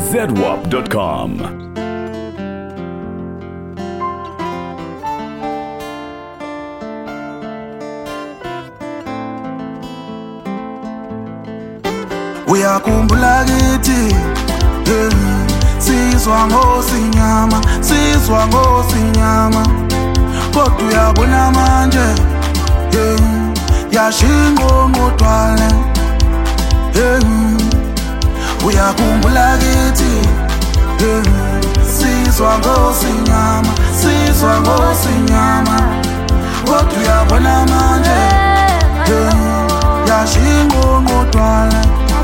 ZWAP.com. Uyakhumbula kithi sizwa ngosinyama kodwa uyabona manje yashingo ngotwale uyakhumbula kithi sizwa ngosinyama kodwa uyabona manje yashingo ngotwale.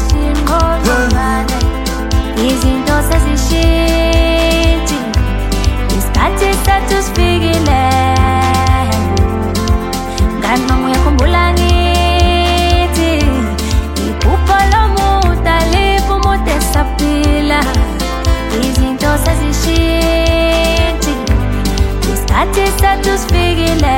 Izinto sezishintshe, isikhathi sethu sifikile. Ngani noma uyakhumbula ngithi iphupho lomuntu aliphi umuntu esaphila. Izinto sezishintshe, isikhathi sethu sifikile.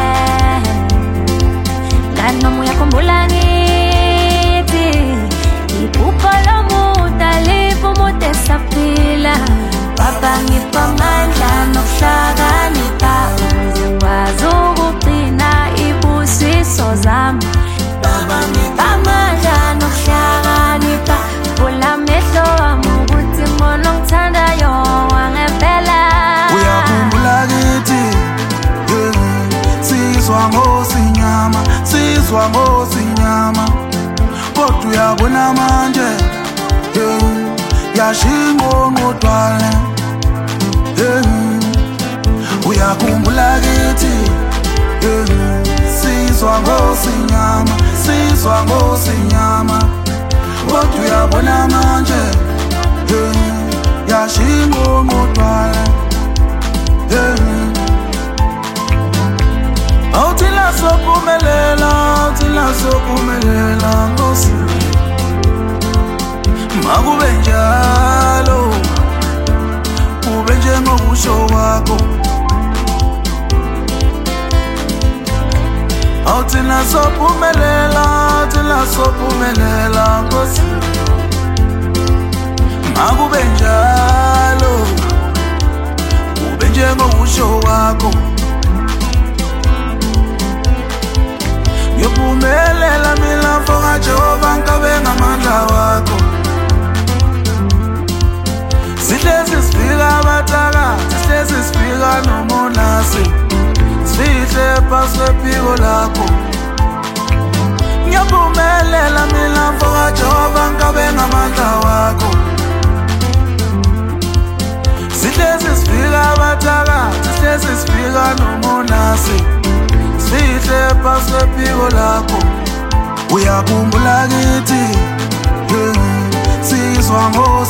Ngani noma uyakhumbula ngithi iphupho lomuntu aliphi umuntu esaphila. Baba ngipha amandla nokuhlakanipha ukuze ngikwazi ukugcina ibusiso zami. Baba ngipha amandla nokuhlakanipha vula amehlo wami ukuthi ngibone ongithandayo wangempela. Uyakhumbula kithi sizwa ngosinyama kodwa uyabona manje yashingo ngotwale. Uyakhumbula kithi sizwa ngosinyama kodwa uyabona manje yashingo ngotwale. Awuthina sophumelela Nkosi, makube njalo kube njengokusho kwakho. Awuthina sophumelela Nkosi, makube njalo kube njengokusho kwakho. Ngiyophumelela mina mfoka Jehova nkabe ngamandla wakho. Sihlezi sifika abataka, sihlezi sifika nomonasi, sihle phasi kwephiko lakho. Ngiyophumelela mina mfoka Jehova nkabe ngamandla wakho. Sihlezi sifika abataka, sihlezi sifika nomonasi, sihle phasi kwephiko lakho. Uyakhumbula kithi sizwa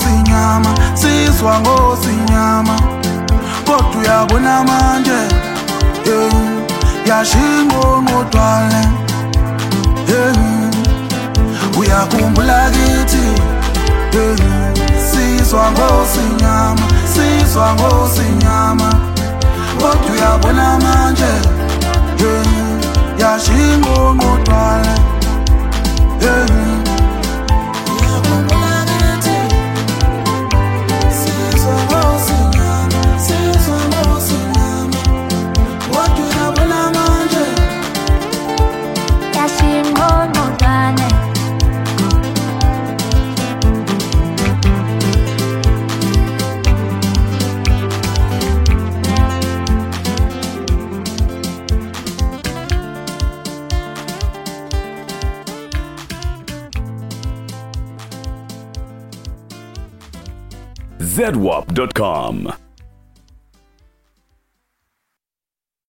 ngosinyama kodwa uyabona manje yashingo ngotwale. Uyakhumbula kithi sizwa ngosinyama kodwa uyabona manje yashingo ngotwale. ZWAP.com.